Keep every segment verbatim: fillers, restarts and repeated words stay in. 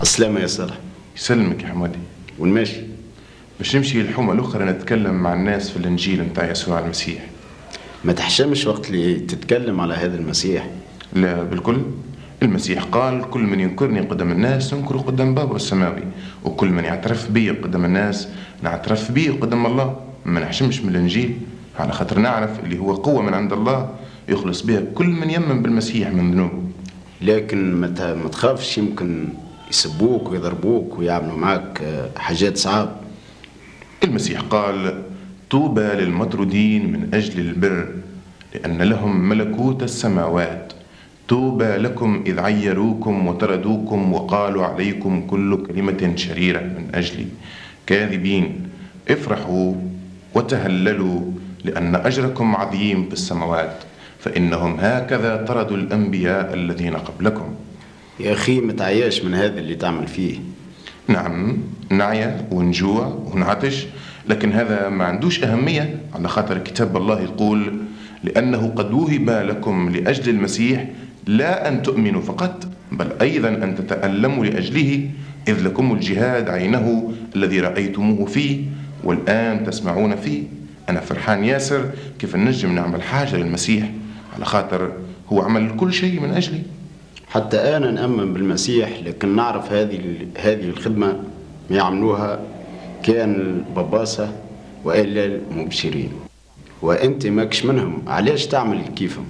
السلامة يا صالح. يسلمك يا حمادي. ونمشي باش نمشي الحومة الأخرى نتكلم مع الناس في الإنجيل نتاع يسوع المسيح. ما تحشمش وقت اللي تتكلم على هذا المسيح. لا بالكل. المسيح قال كل من ينكرني قدام الناس ننكره قدام بابه السماوي، وكل من يعترف بي قدام الناس نعترف بي قدام الله. ما نحشمش من الإنجيل على خاطر نعرف اللي هو قوة من عند الله يخلص بها كل من يمن بالمسيح من ذنوبه. لكن ما تخافش، يمكن يسبوك ويضربوك ويعملوا معك حاجات صعب. المسيح قال طوبى للمطرودين من أجل البر لأن لهم ملكوت السماوات. طوبى لكم إذ عيروكم وطردوكم وقالوا عليكم كل كلمة شريرة من أجلي كاذبين. افرحوا وتهللوا لأن أجركم عظيم في السماوات فإنهم هكذا طردوا الأنبياء الذين قبلكم. يا أخي متعياش من هذا اللي تعمل فيه. نعم نعيا ونجوع ونعطش، لكن هذا ما عندوش أهمية على خاطر كتاب الله يقول لأنه قد وهب لكم لأجل المسيح لا أن تؤمنوا فقط بل أيضا أن تتألموا لأجله إذ لكم الجهاد عينه الذي رأيتموه فيه والآن تسمعون فيه. أنا فرحان ياسر كيف نجم نعمل حاجة للمسيح على خاطر هو عمل كل شيء من أجلي. حتى أنا نأمن بالمسيح، لكن نعرف هذه هذه الخدمة ما يعملوها كان البباسة وإلا المبشرين، وأنت ماكش منهم. علاش تعمل كيفهم؟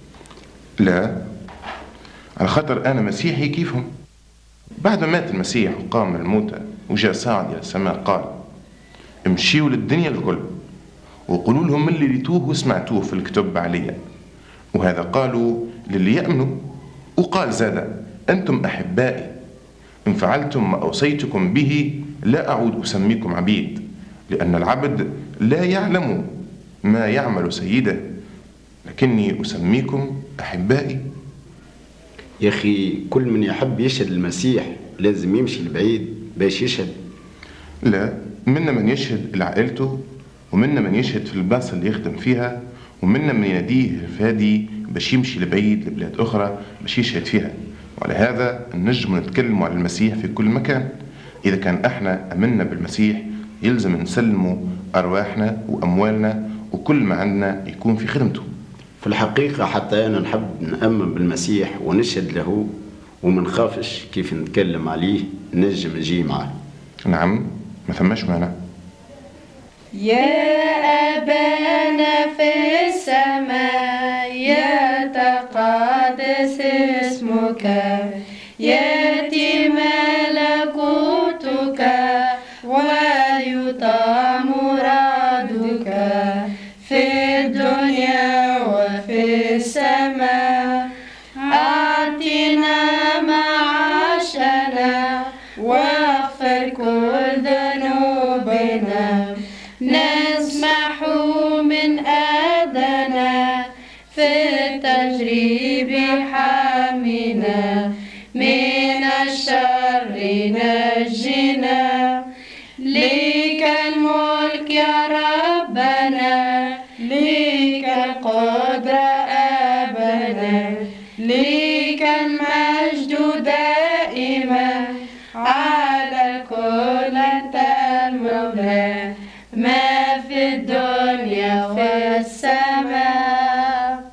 لا، على خاطر أنا مسيحي كيفهم. بعد ما مات المسيح وقام من الموتى وجاء صعد إلى السماء قال امشيوا للدنيا الكل وقولوا لهم اللي ريتوه وسمعتوه في الكتب عليا. وهذا قالوا للي يأمنوا. وقال زاد أنتم أحبائي إن فعلتم ما أوصيتكم به لا أعود أسميكم عبيد لأن العبد لا يعلم ما يعمل سيده لكني أسميكم أحبائي. يا أخي كل من يحب يشهد المسيح لازم يمشي لبعيد باش يشهد. لا، منا من يشهد لعائلته ومنا من يشهد في الباصة اللي يخدم فيها ومنا من يناديه فادي باش يمشي لبعيد لبلاد أخرى باش يشهد فيها. وعلى هذا نجم نتكلم على المسيح في كل مكان. إذا كان احنا أمنا بالمسيح يلزم نسلموا أرواحنا وأموالنا وكل ما عندنا يكون في خدمته. في الحقيقة حتى أنا نحب نأمن بالمسيح ونشهد له وما نخافش كيف نتكلم عليه، نجم نجي معه. نعم ما ثماش مانع. يا أبانا في السماء يتقدس اسمك يأتي ملكوتك ويطاع مرادك في الدنيا وفي السماء. أعطنا معاشنا واغفر كل ذنوبنا نسمح من أذنا في التجريب حامنا من الشر نجنا. ليك الملك يا ربنا ليك القدرة أبدا ليك المجد